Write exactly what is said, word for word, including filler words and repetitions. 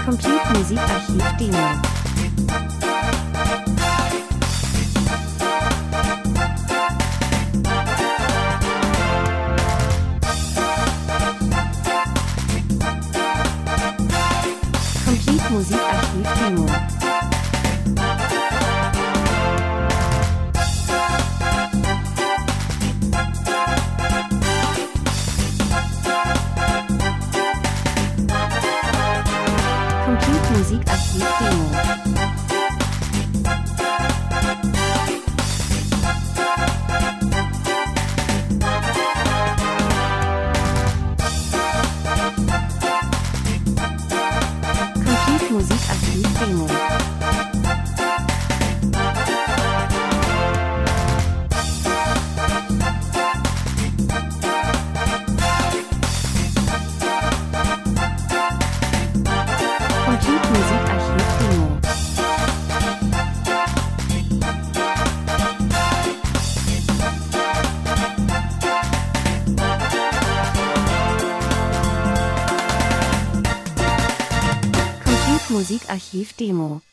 Complete Musikarchiv Demo. Complete Musikarchiv Demo. Complete Musikarchiv Demo. Complete Musikarchiv Demo. Complete Musikarchiv Demo. Complete Musikarchiv Demo.